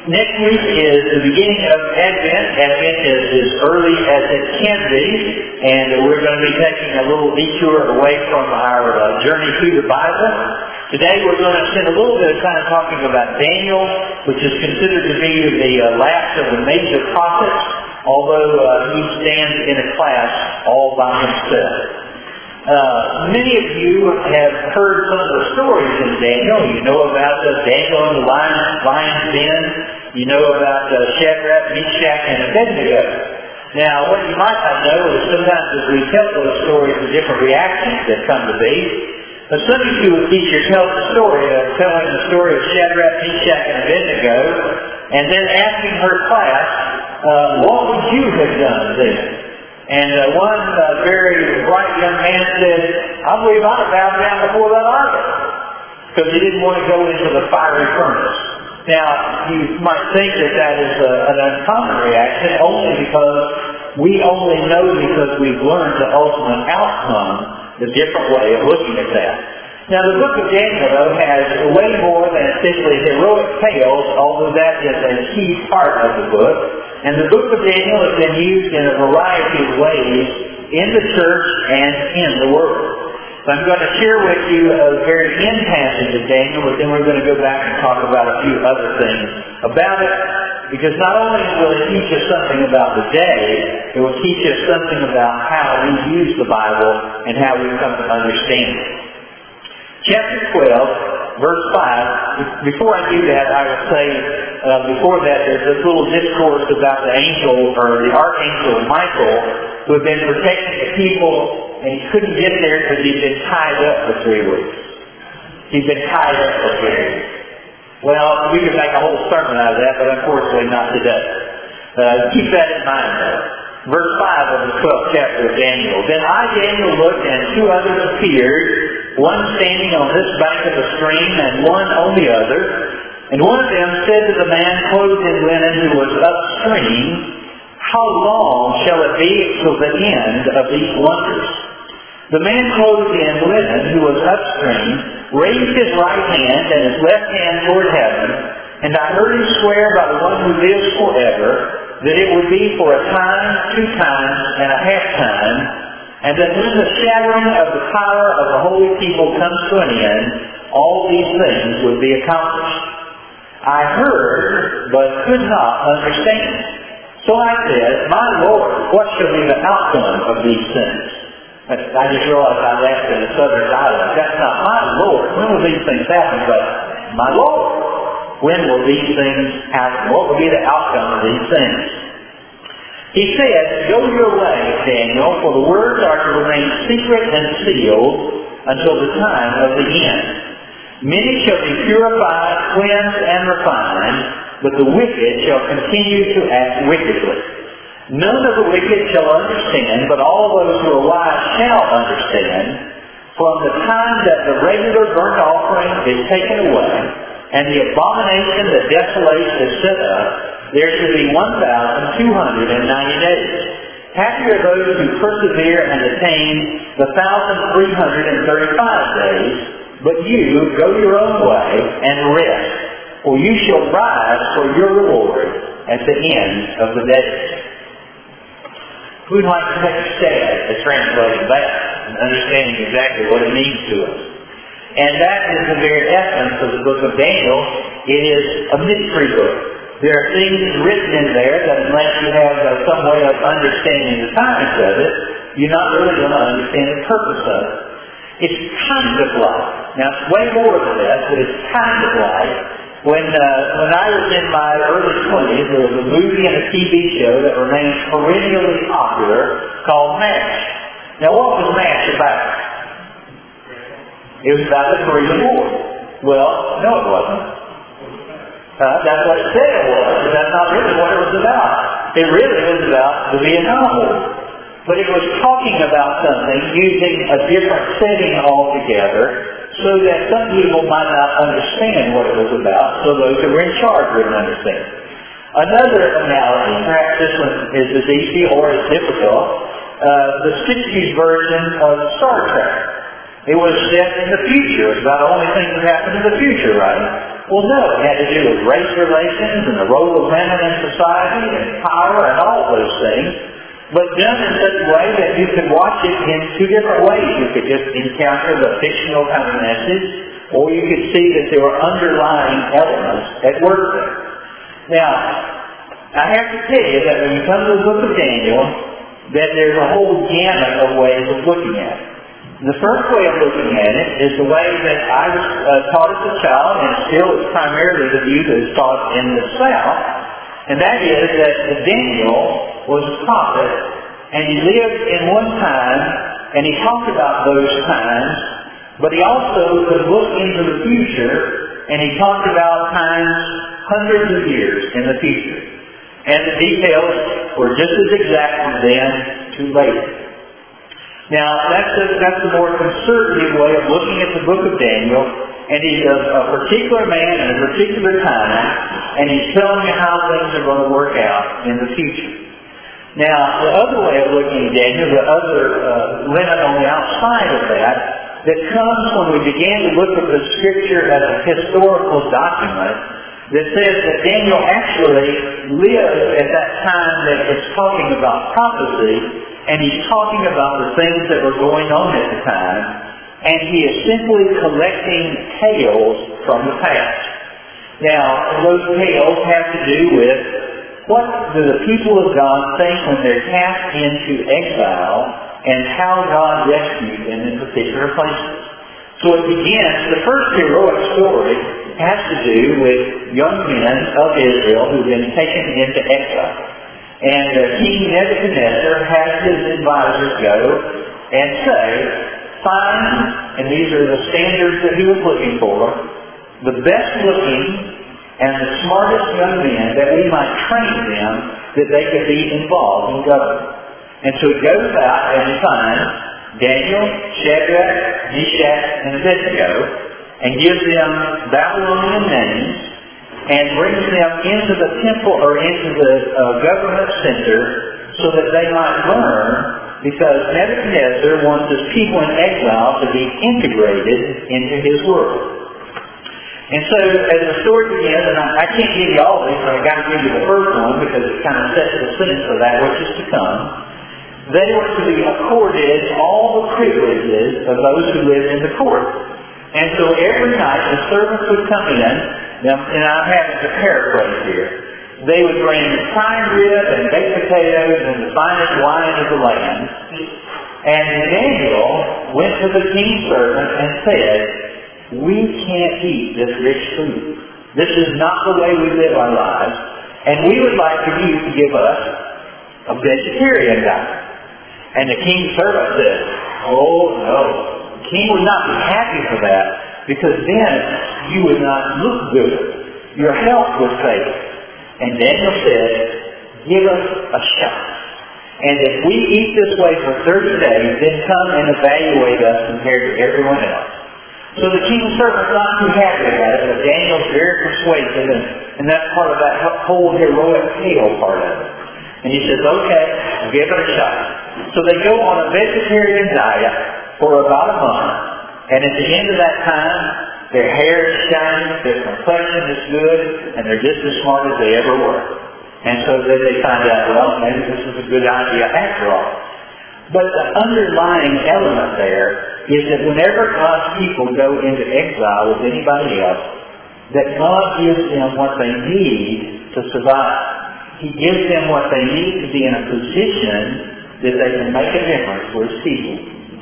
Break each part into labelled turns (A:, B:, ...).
A: Next week is the beginning of Advent. Advent is as early as it can be, and we're going to be taking a little detour away from our journey through the Bible. Today we're going to spend a little bit of time talking about Daniel, which is considered to be the last of the major prophets, although he stands in a class all by himself. Many of you have heard some of the stories in Daniel. You know about Daniel in the lion's den. You know about Shadrach, Meshach, and Abednego. Now, what you might not know is sometimes as we tell those stories, the different reactions that come to be. A Sunday school teacher tells the story of telling the story of Shadrach, Meshach, and Abednego, and then asking her class, what would you have done then? And one very bright young man said, I believe I'd have bowed down before that idol, because he didn't want to go into the fiery furnace. Now, you might think that that is an uncommon reaction only because we only know because we've learned the ultimate outcome, the different way of looking at that. Now, the book of Daniel, though, has way more than simply heroic tales, although that is a key part of the book. And the book of Daniel has been used in a variety of ways in the church and in the world. So I'm going to share with you a very end passage of Daniel, but then we're going to go back and talk about a few other things about it, because not only will it teach us something about the day, it will teach us something about how we use the Bible and how we come to understand it. Chapter 12, verse 5. Before I do that, I would say, before that, there's this little discourse about the angel, or the archangel Michael, who had been protecting the people, and he couldn't get there because he'd been tied up for 3 weeks. He'd been tied up for 3 weeks. Well, we could make a whole sermon out of that, but unfortunately not today. Keep that in mind, though. Verse 5 of the 12th chapter of Daniel. Then I, Daniel, looked, and 2 others appeared, one standing on this bank of the stream, and one on the other. And one of them said to the man clothed in linen who was upstream, How long shall it be till the end of these wonders? The man clothed in linen who was upstream raised his right hand and his left hand toward heaven, and I heard him swear by the one who lives forever, that it would be for a time, 2 times, and a half time, and that when the shattering of the power of the holy people comes to an end, all these things would be accomplished. I heard, but could not understand. So I said, My Lord, what shall be the outcome of these things? I just realized I laughed in a southern dialect. That's not my Lord. When will these things happen? But my Lord, when will these things happen? What will be the outcome of these things? He said, Go your way, Daniel, for the words are to remain secret and sealed until the time of the end. Many shall be purified, cleansed, and refined, but the wicked shall continue to act wickedly. None of the wicked shall understand, but all those who are wise shall understand. From the time that the regular burnt offering is taken away, and the abomination that desolation is set up, there should be 1,290 days. Happy are those who persevere and attain the 1,335 days, but you go your own way and rest, for you shall rise for your reward at the end of the days. We'd like to take a stab at translating that and understanding exactly what it means to us. And that is the very essence of the book of Daniel. It is a mystery book. There are things written in there that unless you have some way of understanding the science of it, you're not really going to understand the purpose of it. It's kind of like, now it's way more than that, but it's kind of like when I was in my early 20s, there was a movie and a TV show that remains perennially popular called MASH. Now what was MASH about? It was about the Korean War. Well, no it wasn't. That's what it said it was, but that's not really what it was about. It really was about the Vietnam War. But it was talking about something using a different setting altogether so that some people might not understand what it was about, so those who were in charge wouldn't understand. Another analogy, perhaps this one is as easy or as difficult, the 60s version of Star Trek. It was set in the future. It's about the only thing that happened in the future, right? Well, no, it had to do with race relations and the role of women in society and power and all those things, but done in such a way that you could watch it in two different ways. You could just encounter the fictional kind of message, or you could see that there were underlying elements at work there. Now, I have to tell you that when you come to the book of Daniel, that there's a whole gamut of ways of looking at it. The first way of looking at it is the way that I was taught as a child, and still is primarily the view that is taught in the South, and that is that Daniel was a prophet, and he lived in one time, and he talked about those times, but he also could look into the future, and he talked about times hundreds of years in the future. And the details were just as exact then to later. Now, that's a more conservative way of looking at the book of Daniel, and he's a particular man in a particular time, and he's telling you how things are going to work out in the future. Now, the other way of looking at Daniel, the other limit on the outside of that comes when we begin to look at the Scripture as a historical document that says that Daniel actually lived at that time that it's talking about prophecy, and he's talking about the things that were going on at the time, and he is simply collecting tales from the past. Now, those tales have to do with what do the people of God think when they're cast into exile, and how God rescued them in particular places. So it begins, the first heroic story has to do with young men of Israel who've been taken into exile. And King Nebuchadnezzar has his advisors go and say, find, and these are the standards that he was looking for, the best looking and the smartest young men that we might train them that they could be involved in government. And so he goes out and he finds Daniel, Shadrach, Meshach, and Abednego, and gives them Babylonian names, and brings them into the temple or into the government center so that they might learn, because Nebuchadnezzar wants his people in exile to be integrated into his world. And so as the story begins, and I can't give you all this, but I've got to give you the first one because it kind of sets the scene for that which is to come. They were to be accorded all the privileges of those who lived in the court. And so every night the servants would come in. Now, and I'm having to paraphrase here. They would bring prime rib and baked potatoes and the finest wine of the land. And Daniel went to the king's servant and said, we can't eat this rich food. This is not the way we live our lives. And we would like for you to give us a vegetarian diet. And the king's servant said, oh no. The king would not be happy for that, because then you would not look good. Your health would fail. And Daniel said, give us a shot. And if we eat this way for 30 days, then come and evaluate us compared to everyone else. So the king's servant's not too happy about it, but Daniel's very persuasive, and that's part of that whole heroic tale part of it. And he says, okay, give it a shot. So they go on a vegetarian diet for about a month, and at the end of that time, their hair is shining, their complexion is good, and they're just as smart as they ever were. And so then they find out, well, maybe this is a good idea after all. But the underlying element there is that whenever God's people go into exile with anybody else, that God gives them what they need to survive. He gives them what they need to be in a position that they can make a difference for His people.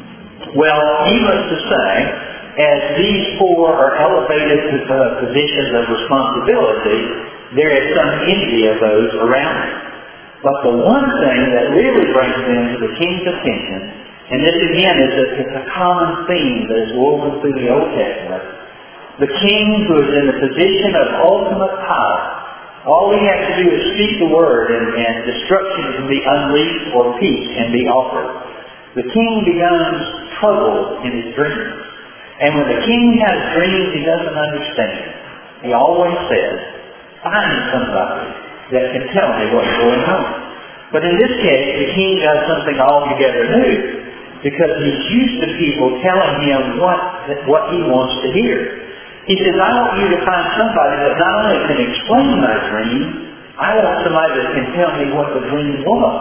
A: Well, needless to say, as these four are elevated to positions of responsibility, there is some envy of those around them. But the one thing that really brings them to the king's attention, and this again is a common theme that is woven through the Old Testament, the king who is in the position of ultimate power, all he has to do is speak the word and destruction can be unleashed or peace can be offered. The king becomes troubled in his dreams. And when the king has dreams he doesn't understand, he always says, find somebody that can tell me what's going on. But in this case, the king does something altogether new, because he's used to people telling him what he wants to hear. He says, I want you to find somebody that not only can explain my dream, I want somebody that can tell me what the dream was.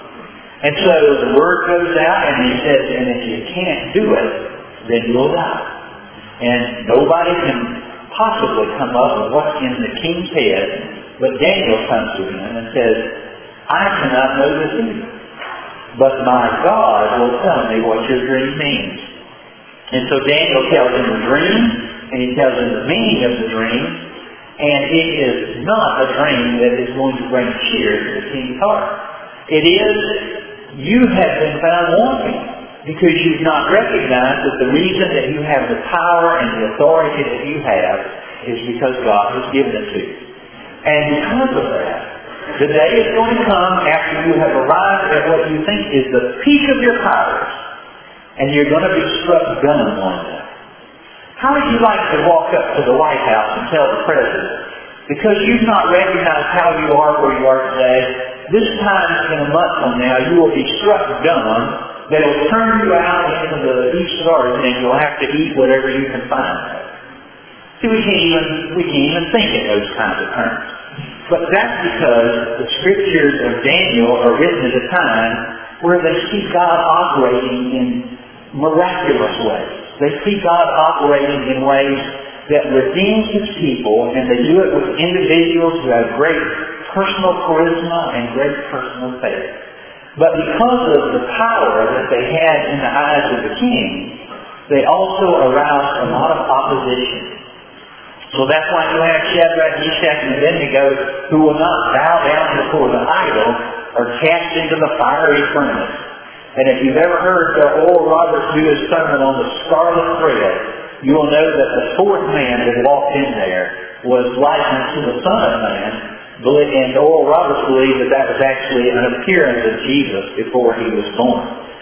A: And so the word goes out, and he says, and if you can't do it, then you'll die. And nobody can possibly come up with what's in the king's head, but Daniel comes to him and says, I cannot know this either, but my God will tell me what your dream means. And so Daniel tells him the dream, and he tells him the meaning of the dream, and it is not a dream that is going to bring cheer to the king's heart. It is, you have been found wanting, because you've not recognized that the reason that you have the power and the authority that you have is because God has given it to you. And because of that, the day is going to come after you have arrived at what you think is the peak of your powers, and you're going to be struck dumb one day. How would you like to walk up to the White House and tell the President, because you've not recognized how you are where you are today, this time in a month from now you will be struck dumb, that will turn you out into the East Garden and you'll have to eat whatever you can find there. See, we can't even think in those kinds of terms. But that's because the scriptures of Daniel are written at a time where they see God operating in miraculous ways. They see God operating in ways that redeem His people, and they do it with individuals who have great personal charisma and great personal faith. But because of the power that they had in the eyes of the king, they also aroused a lot of opposition. So that's why you have Shadrach, Meshach, and Abednego who will not bow down before the idol or cast into the fiery furnace. And if you've ever heard Oral Roberts do his sermon on the scarlet thread, you will know that the fourth man that walked in there was likened to the Son of Man. And Oral Roberts believed that that was actually an appearance of Jesus before he was born.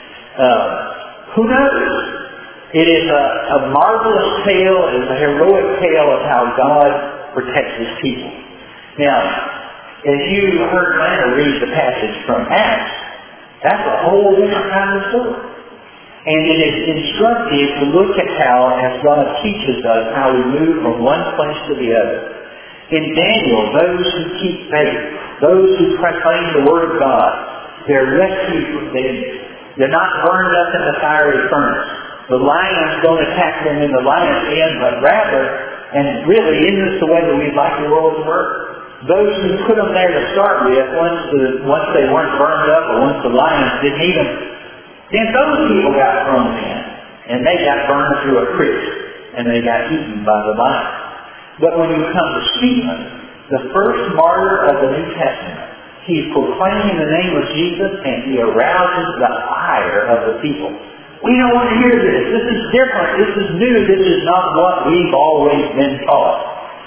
A: Who knows? It is a marvelous tale. It is a heroic tale of how God protects His people. Now, as you heard Lana read the passage from Acts, that's a whole different kind of story. And it is instructive to look at how, as God teaches us, how we move from one place to the other. In Daniel, those who keep faith, those who proclaim the Word of God, they're rescued from danger. They're not burned up in the fiery furnace. The lions don't attack them in the lion's den, but rather, and really, isn't this the way that we'd like the world to work? Those who put them there to start with, once they weren't burned up, or once the lions didn't eat them, then those people got thrown in, and they got burned through a crisp, and they got eaten by the lions. But when you come to Stephen, the first martyr of the New Testament, he's proclaiming the name of Jesus, and he arouses the ire of the people. We don't want to hear this. This is different. This is new. This is not what we've always been taught.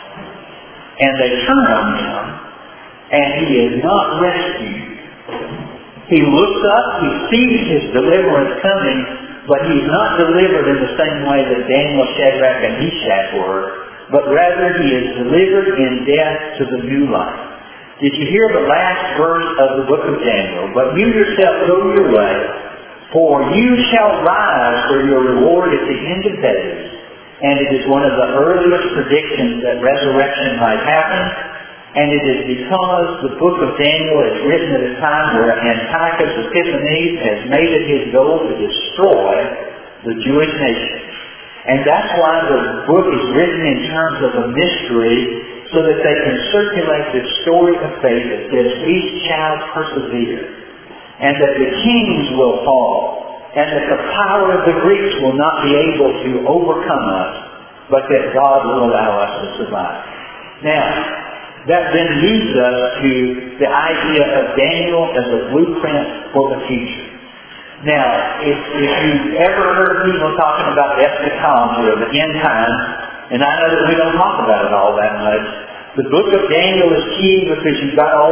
A: And they turn on him, and he is not rescued. He looks up, he sees his deliverance coming, but he's not delivered in the same way that Daniel, Shadrach, and Meshach were, but rather he is delivered in death to the new life. Did you hear the last verse of the book of Daniel? But you yourself go your way, for you shall rise for your reward at the end of days. And it is one of the earliest predictions that resurrection might happen. And it is because the book of Daniel is written at a time where Antiochus Epiphanes has made it his goal to destroy the Jewish nation. And that's why the book is written in terms of a mystery, so that they can circulate the story of faith that says, each shall persevere, and that the kings will fall, and that the power of the Greeks will not be able to overcome us, but that God will allow us to survive. Now, that then leads us to the idea of Daniel as a blueprint for the future. Now, if you've ever heard people talking about eschatology or the end times, and I know that we don't talk about it all that much, the book of Daniel is key because you've got all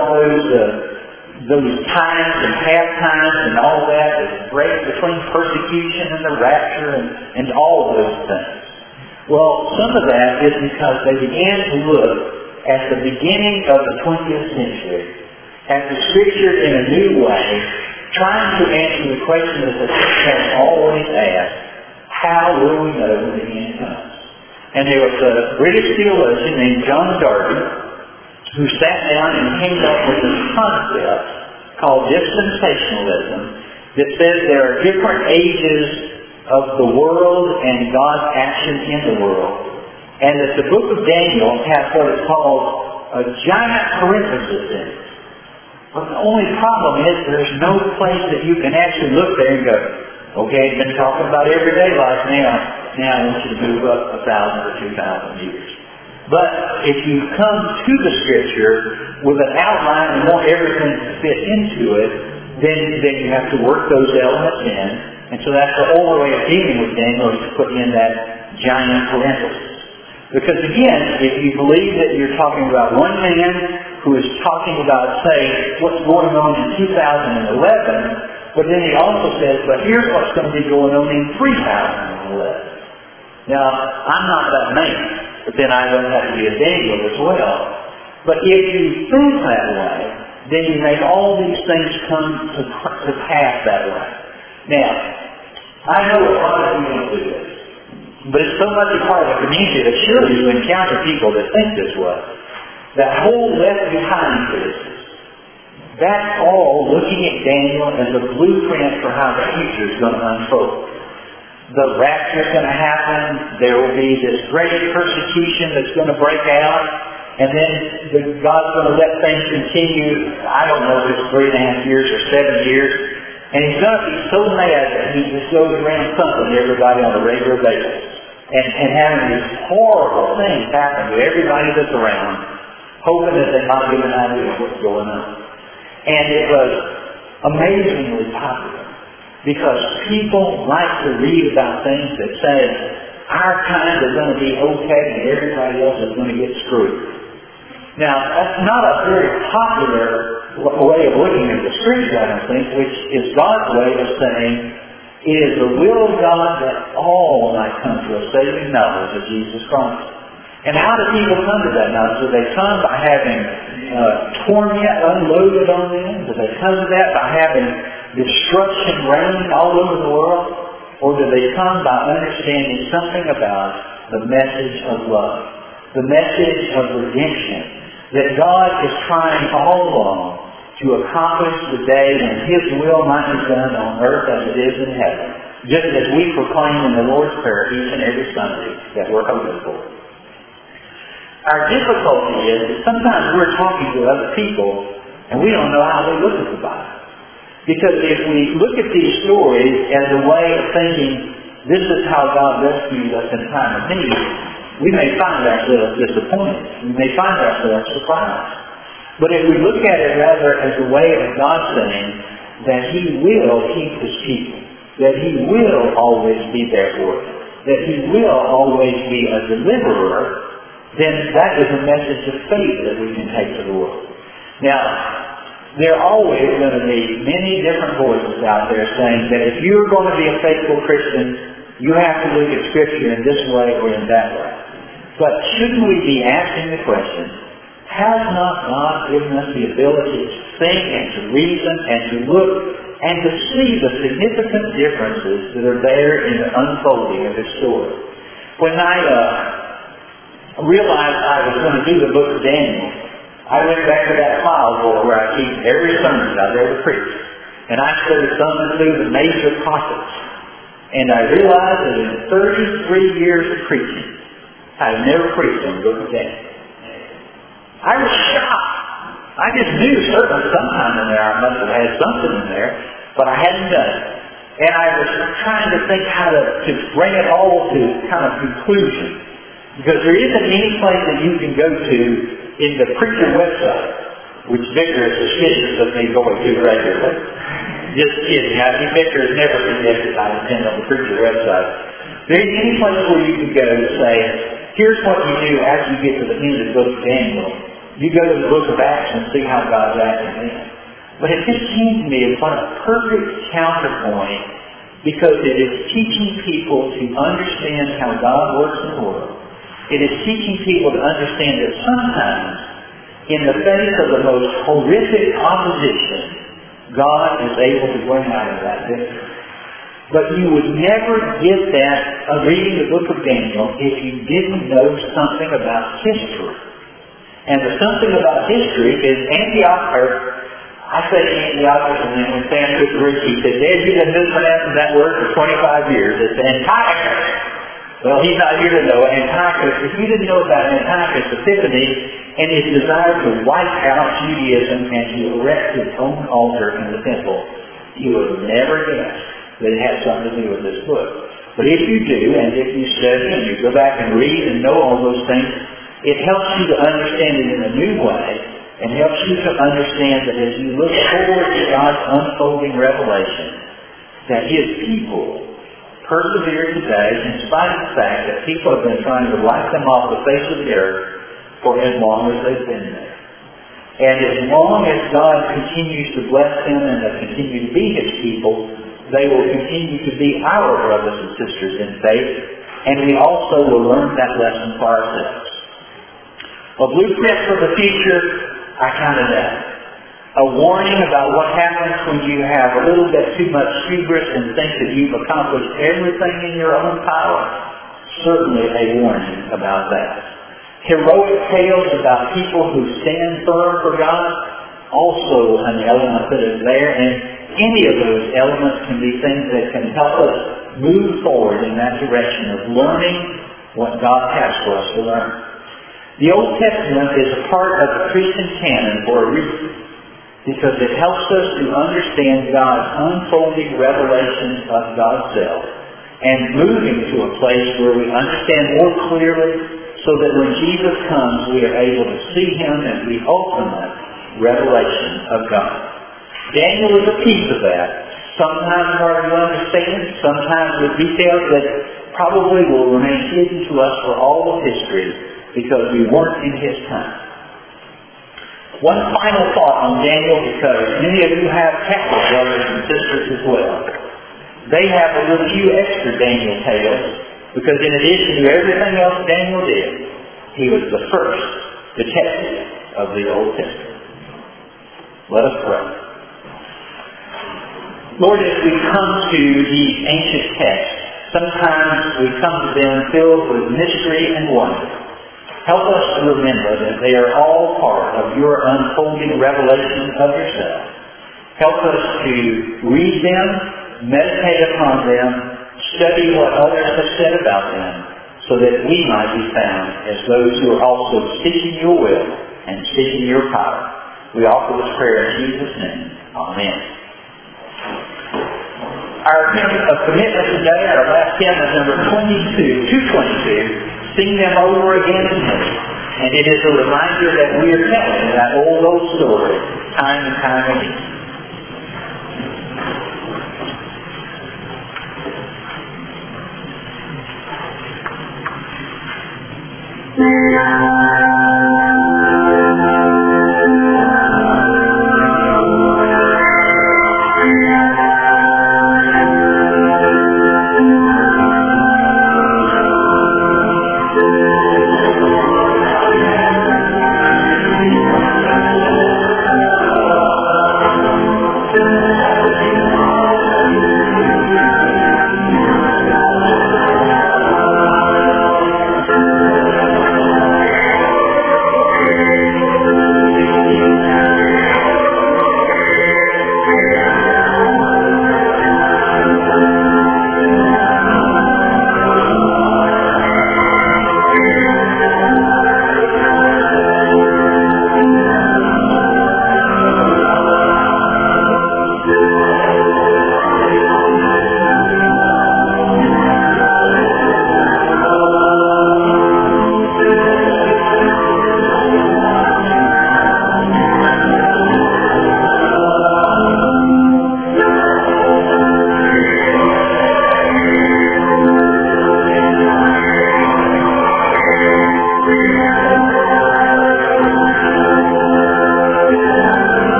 A: those times and half times and all that, the break between persecution and the rapture and all those things. Well, some of that is because they began to look at the beginning of the 20th century at the Scripture in a new way, trying to answer the question that the church has always asked: how will we know when the end comes? And there was a British theologian named John Darby who sat down and came up with this concept called dispensationalism that says there are different ages of the world and God's action in the world. And that the book of Daniel has what is called a giant parenthesis in it. But the only problem is there's no place that you can actually look there and go, okay, I've been talking about everyday life now I want you to move up 1,000 or 2,000 years. But if you come to the Scripture with an outline and want everything to fit into it, then you have to work those elements in. And so that's the older way of dealing with Daniel, is to put in that giant parenthesis. Because again, if you believe that you're talking about one man who is talking about, say, what's going on in 2011, but then he also says, but here's what's going to be going on in 3011. Now, I'm not that man, but then I don't have to be a Daniel as well. But if you think that way, then you make all these things come to pass that way. Now, I know a lot of you don't do this, but it's so much a part of the community that surely you encounter people that think this way. That whole left behind business, that's all looking at Daniel as a blueprint for how the future is going to unfold. The rapture is going to happen. There will be this great persecution that's going to break out. And then God's going to let things continue, I don't know if it's 3.5 years or 7 years. And He's going to be so mad that He just goes around thumping everybody on a regular basis. And having these horrible things happen to everybody that's around, hoping that they might get an idea of what's going on. And it was amazingly popular. Because people like to read about things that say, our kind is going to be okay and everybody else is going to get screwed. Now, that's not a very popular way of looking at the Scripture, I don't think, which is God's way of saying, it is the will of God that all might come to a saving knowledge of Jesus Christ. And how do people come to that knowledge? Do they come by having torment unloaded on them? Do they come to that by having destruction reigning all over the world? Or do they come by understanding something about the message of love, the message of redemption, that God is trying all along to accomplish the day when His will might be done on earth as it is in heaven, just as we proclaim in the Lord's Prayer each and every Sunday that we're hoping for. Our difficulty is that sometimes we're talking to other people and we don't know how they look at the Bible. Because if we look at these stories as a way of thinking, this is how God rescued us in time of need, we may find ourselves disappointed. We may find ourselves surprised. But if we look at it rather as a way of God saying that He will keep His people, that He will always be there for them, that He will always be a deliverer, then that is a message of faith that we can take to the world. Now, there are always going to be many different voices out there saying that if you're going to be a faithful Christian, you have to look at Scripture in this way or in that way. But shouldn't we be asking the question, has not God given us the ability to think and to reason and to look and to see the significant differences that are there in the unfolding of His story? When I realized I was going to do the book of Daniel, I went back to that file folder where I keep every sermon I've ever preached. And I started thumbing through the major prophets. And I realized that in 33 years of preaching, I've never preached on the book of Daniel. I was shocked. I just knew certainly sometime in there I must have had something in there, but I hadn't done it. And I was trying to think how to bring it all to kind of conclusion. Because there isn't any place that you can go to in the preacher website, which Victor is suspicious of me going to regularly. Just kidding. Victor has never suggested I attend on the preacher website. There isn't any place where you can go to say, here's what you do after you get to the end of the book of Daniel. You go to the book of Acts and see how God's acting then. But it just seems to me it's like a perfect counterpoint because it is teaching people to understand how God works in the world. It is teaching people to understand that sometimes, in the face of the most horrific opposition, God is able to bring out of that victory. But you would never get that reading the book of Daniel if you didn't know something about history. And the something about history is I say Antiochus, and then when Sam took the Greek, he said, Dad, you've been mispronouncing that word for 25 years. It's Antiochus. Well, he's not here to know Antiochus. If you didn't know about Antiochus Epiphanes and his desire to wipe out Judaism and to erect his own altar in the temple, you would have never guessed that it had something to do with this book. But if you do, and if you study and you go back and read and know all those things, it helps you to understand it in a new way, and helps you to understand that as you look forward to God's unfolding revelation, that His people persevere today in spite of the fact that people have been trying to wipe them off the face of the earth for as long as they've been there. And as long as God continues to bless them and they continue to be His people, they will continue to be our brothers and sisters in faith, and we also will learn that lesson for ourselves. A blueprint for the future, I kind of know. A warning about what happens when you have a little bit too much hubris and think that you've accomplished everything in your own power. Certainly a warning about that. Heroic tales about people who stand firm for God, also an element that is there, and any of those elements can be things that can help us move forward in that direction of learning what God has for us to learn. The Old Testament is a part of the Christian canon for a reason, because it helps us to understand God's unfolding revelation of God's self and moving to a place where we understand more clearly so that when Jesus comes we are able to see Him as the ultimate revelation of God. Daniel is a piece of that, sometimes hard to understand, sometimes with details that probably will remain hidden to us for all of history, because we weren't in his time. One final thought on Daniel, because many of you have Catholic brothers and sisters as well. They have a little few extra Daniel tales, because in addition to everything else Daniel did, he was the first detective of the Old Testament. Let us pray. Lord, as we come to these ancient texts, sometimes we come to them filled with mystery and wonder. Help us to remember that they are all part of your unfolding revelation of yourself. Help us to read them, meditate upon them, study what others have said about them, so that we might be found as those who are also seeking your will and seeking your power. We offer this prayer in Jesus' name. Amen. Our hymn of commitment today, our last hymn is number 222. Sing them over again in heaven. And it is a reminder that we are telling that old story time and time again.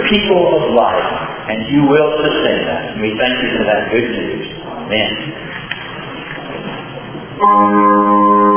A: people of life, and you will sustain us. And we thank you for that good news. Amen.